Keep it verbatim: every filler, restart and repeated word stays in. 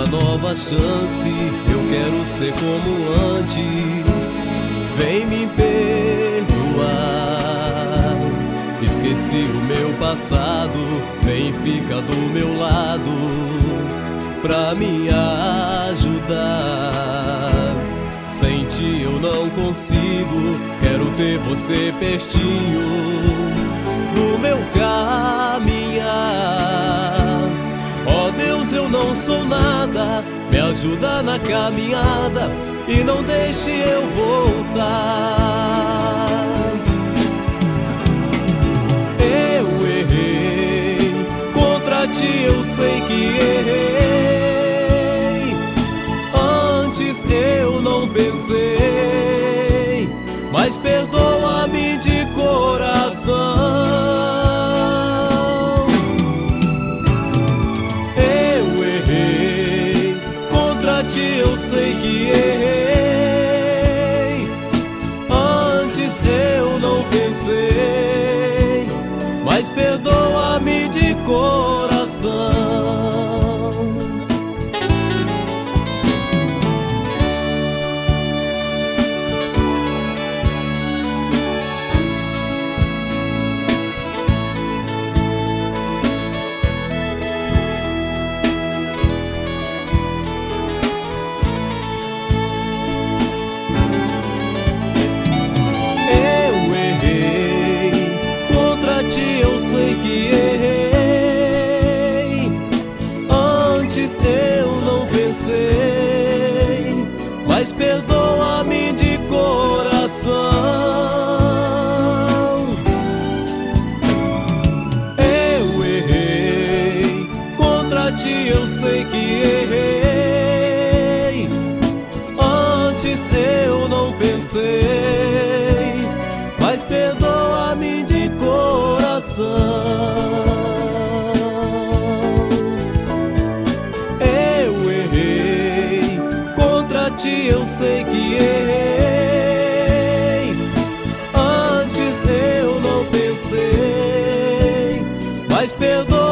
nova chance, eu quero ser como antes. Vem me perdoar. Esqueci o meu passado, vem fica do meu lado pra me ajudar. Sem ti eu não consigo, quero ter você pertinho do meu caminhar. Ó Deus, eu não sou nada, me ajuda na caminhada e não deixe eu voltar. Eu errei, contra ti eu sei que errei. Antes eu não pensei, mas perdoa-me de coração. Eu sei que errei. Antes eu não pensei, mas perdoa-me de coração. Eu sei que errei. Antes eu não pensei, mas perdoa-me de coração. Eu errei, contra ti eu sei que errei. Antes eu não pensei, mas perdoa-me de coração. Eu errei, contra ti eu sei que errei. Antes eu não pensei, mas perdoa